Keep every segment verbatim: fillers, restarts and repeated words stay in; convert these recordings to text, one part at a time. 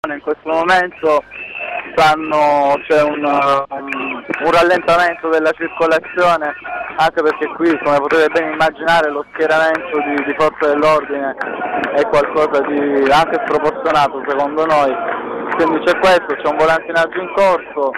In questo momento stanno, c'è un, um, un rallentamento della circolazione, anche perché qui, come potete ben immaginare, lo schieramento di, di forze dell'ordine è qualcosa di anche sproporzionato secondo noi, quindi c'è questo, c'è un volantinaggio in corso.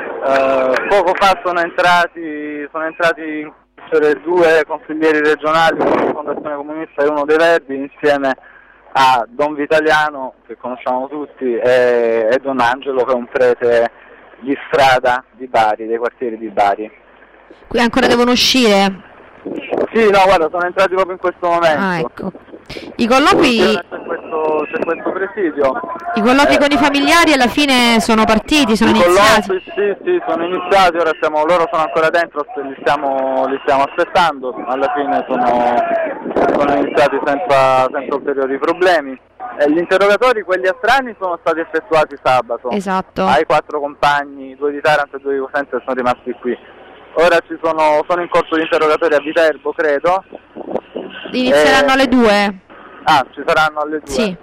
Eh, poco fa sono entrati, sono entrati in due consiglieri regionali, uno della Fondazione Comunista e uno dei Verdi, insieme a Don Vitaliano, che conosciamo tutti, e, e Don Angelo, che è un prete di strada di Bari, dei quartieri di Bari. Qui ancora devono uscire? Sì, no, guarda, sono entrati proprio in questo momento. Ah, ecco. I colloqui... C'è questo, c'è questo presidio. I colloqui eh, con i familiari alla fine sono partiti, sono I iniziati? colloqui, sì, sì, sono iniziati, ora siamo, loro sono ancora dentro, li stiamo, li stiamo aspettando, alla fine sono, sono iniziati senza, senza ulteriori problemi. E gli interrogatori, quelli a Trani, sono stati effettuati sabato. Esatto. Ai quattro compagni, due di Taranto e due di Cosenza, sono rimasti qui. Ora ci sono, sono in corso di interrogatori a Viterbo, credo. Inizieranno e... alle due? Ah, ci saranno alle due. Sì.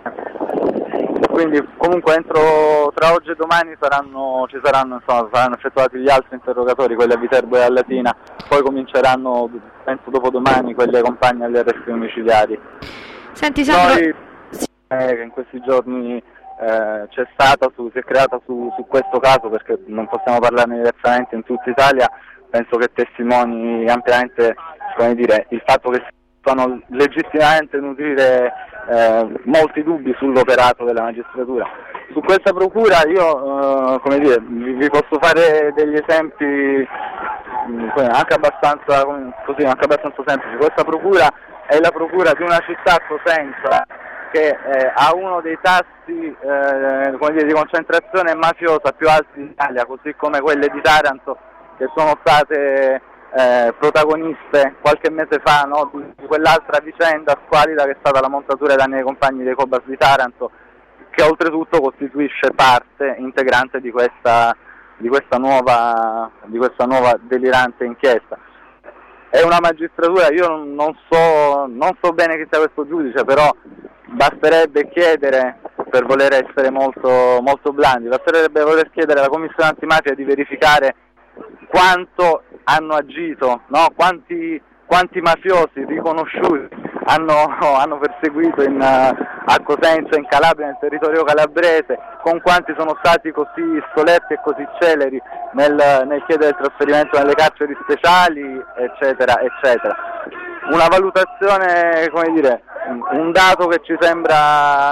Quindi comunque entro tra oggi e domani saranno, ci saranno, insomma, saranno effettuati gli altri interrogatori, quelli a Viterbo e a Latina, poi cominceranno, penso dopodomani, quelli ai compagni agli arresti domiciliari. Senti Sandro... Noi, eh, in questi giorni eh, c'è stata, su, si è creata su, su questo caso, perché non possiamo parlarne diversamente in tutta Italia, penso che testimoni ampiamente, come dire, il fatto che sono legittimamente nutrire eh, molti dubbi sull'operato della magistratura. Su questa procura io, eh, come dire, vi, vi posso fare degli esempi mh, anche abbastanza così, anche abbastanza semplici. Questa procura è la procura di una città, Cosenza, che eh, ha uno dei tassi eh, come dire, di concentrazione mafiosa più alti d'Italia, così come quelle di Taranto, che sono state eh, protagoniste qualche mese fa, no, di, di quell'altra vicenda squalida che è stata la montatura ai danni dei compagni dei Cobas di Taranto, che oltretutto costituisce parte integrante di questa, di questa nuova, di questa nuova delirante inchiesta. È una magistratura, io non, non so non so bene chi sia questo giudice, però basterebbe chiedere, per voler essere molto, molto blandi, basterebbe voler chiedere alla Commissione Antimafia di verificare quanto hanno agito, no? quanti, quanti mafiosi riconosciuti hanno, hanno perseguito in, uh, a Cosenza, in Calabria, nel territorio calabrese, con quanti sono stati così solerti e così celeri nel, nel chiedere il trasferimento nelle carceri speciali, eccetera, eccetera. Una valutazione, come dire, un dato che ci sembra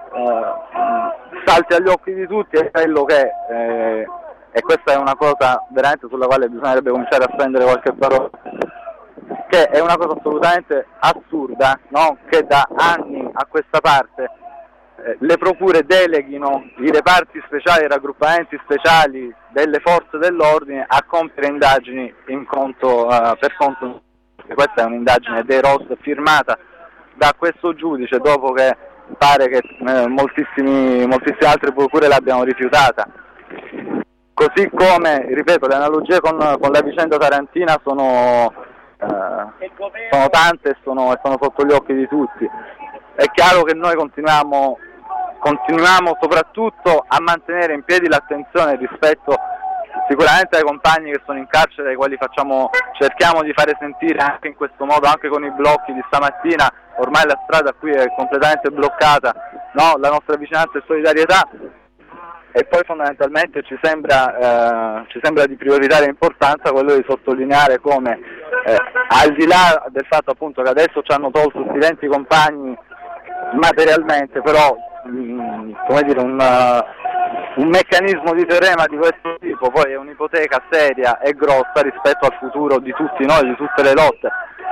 uh, salti agli occhi di tutti è quello che eh, e questa è una cosa veramente sulla quale bisognerebbe cominciare a spendere qualche parola, che è una cosa assolutamente assurda, no? Che da anni a questa parte eh, le procure deleghino i reparti speciali, i raggruppamenti speciali delle forze dell'ordine a compiere indagini in conto, uh, per conto, questa è un'indagine dei R O S firmata da questo giudice dopo che pare che eh, moltissimi, moltissime altre procure l'abbiano rifiutata. Così come, ripeto, le analogie con, con la vicenda tarantina sono, eh, sono tante e sono, sono sotto gli occhi di tutti. È chiaro che noi continuiamo, continuiamo soprattutto a mantenere in piedi l'attenzione rispetto sicuramente ai compagni che sono in carcere, ai quali facciamo, cerchiamo di fare sentire anche in questo modo, anche con i blocchi di stamattina. Ormai la strada qui è completamente bloccata, no? La nostra vicinanza e solidarietà. E poi fondamentalmente ci sembra, eh, ci sembra di prioritaria importanza quello di sottolineare come, eh, al di là del fatto appunto che adesso ci hanno tolto tutti i venti compagni materialmente, però mh, come dire, un, uh, un meccanismo di teorema di questo tipo poi è un'ipoteca seria e grossa rispetto al futuro di tutti noi, di tutte le lotte.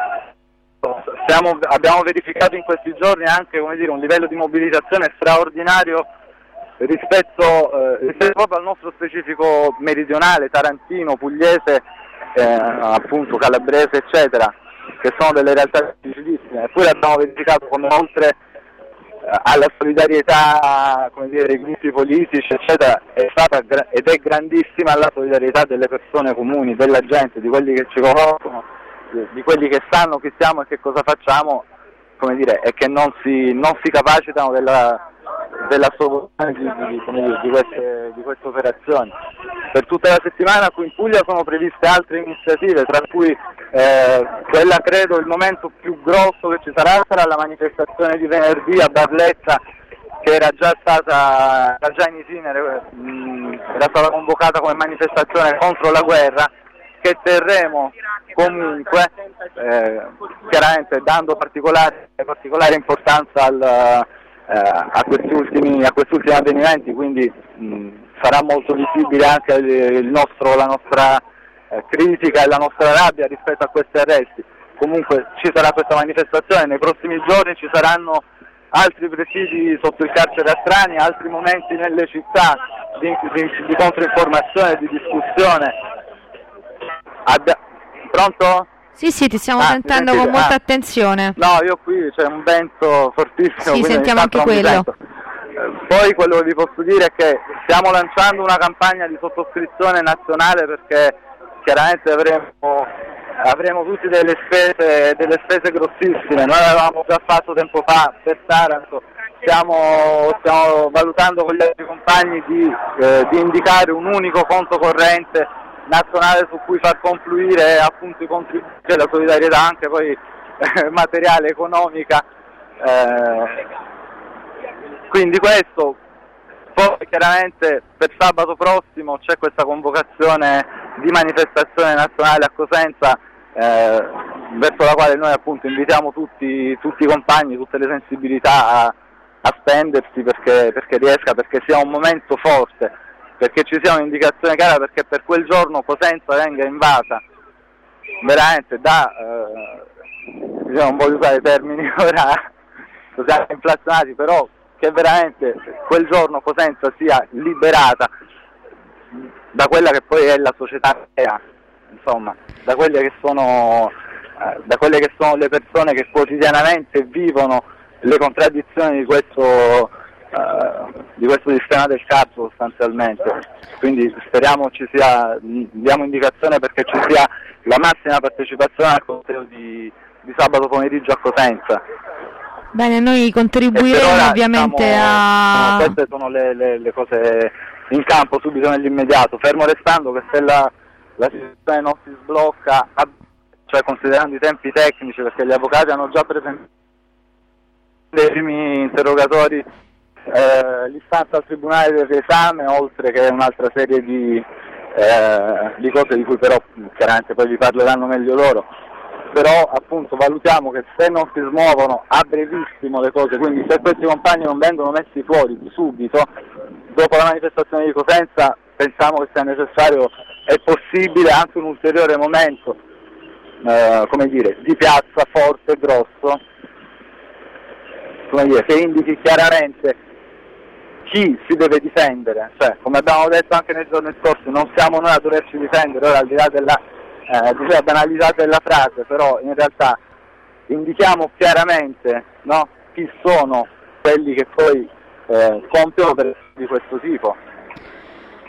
Siamo, abbiamo verificato in questi giorni anche, come dire, un livello di mobilitazione straordinario rispetto, eh, rispetto proprio al nostro specifico meridionale, tarantino, pugliese, eh, appunto calabrese, eccetera, che sono delle realtà difficilissime. Eppure abbiamo verificato come oltre eh, alla solidarietà, come dire, dei gruppi politici, eccetera, è stata gra- ed è grandissima la solidarietà delle persone comuni, della gente, di quelli che ci conoscono, di, di quelli che sanno chi siamo e che cosa facciamo, come dire, e che non si, non si capacitano della dell'assolutamente di, di, come dire, di, queste, di queste operazioni. Per tutta la settimana qui in Puglia sono previste altre iniziative, tra cui eh, quella credo il momento più grosso che ci sarà sarà la manifestazione di venerdì a Barletta, che era già stata era già in itinere, mh, era stata convocata come manifestazione contro la guerra, che terremo comunque, eh, chiaramente dando particolare, particolare importanza al, eh, a, questi ultimi, a questi ultimi avvenimenti, quindi mh, sarà molto visibile anche il, il nostro, la nostra eh, critica e la nostra rabbia rispetto a questi arresti. Comunque ci sarà questa manifestazione, nei prossimi giorni ci saranno altri presidi sotto il carcere Astrani, altri momenti nelle città di, di, di controinformazione, di discussione. Ad... Pronto? Sì, sì, ti stiamo ah, sentendo con molta ah. attenzione. No, io qui c'è un vento fortissimo. Sì, sentiamo anche quello. Eh, poi quello che vi posso dire è che stiamo lanciando una campagna di sottoscrizione nazionale, perché chiaramente avremo, avremo tutti delle spese, delle spese grossissime. Noi l'avevamo già fatto tempo fa per Taranto. Stiamo, stiamo valutando con gli altri compagni di, eh, di indicare un unico conto corrente nazionale su cui far confluire appunto i contributi e la solidarietà anche poi eh, materiale, economica, eh, quindi questo. Poi chiaramente per sabato prossimo c'è questa convocazione di manifestazione nazionale a Cosenza, eh, verso la quale noi appunto invitiamo tutti, tutti i compagni, tutte le sensibilità a, a spendersi perché, perché riesca, perché sia un momento forte, perché ci sia un'indicazione chiara, perché per quel giorno Cosenza venga invasa veramente da, eh, non voglio usare termini ora così inflazionati, però che veramente quel giorno Cosenza sia liberata da quella che poi è la società vera, insomma, da quelle che sono, eh, da quelle che sono le persone che quotidianamente vivono le contraddizioni di questo Uh, di questo sistema del cazzo sostanzialmente. Quindi speriamo ci sia, diamo indicazione perché ci sia la massima partecipazione al corteo di, di sabato pomeriggio a Cosenza. Bene, noi contribuiremo ora, ovviamente diciamo, a... No, queste sono le, le, le cose in campo subito nell'immediato, fermo restando che se la, la situazione non si sblocca, cioè considerando i tempi tecnici, perché gli avvocati hanno già presentato dei primi interrogatori, Eh, l'istanza al tribunale del riesame, oltre che un'altra serie di, eh, di cose di cui però chiaramente poi vi parleranno meglio loro, però appunto valutiamo che se non si smuovono a brevissimo le cose, quindi se questi compagni non vengono messi fuori subito, dopo la manifestazione di Cosenza pensiamo che sia necessario e possibile anche un ulteriore momento, eh, come dire, di piazza forte e grosso, come dire, che indichi chiaramente chi si deve difendere, cioè come abbiamo detto anche nei giorni scorsi, non siamo noi a doverci difendere, ora al di là della, eh, della banalità della frase, però in realtà indichiamo chiaramente, no, chi sono quelli che poi eh, compiono operazioni di questo tipo.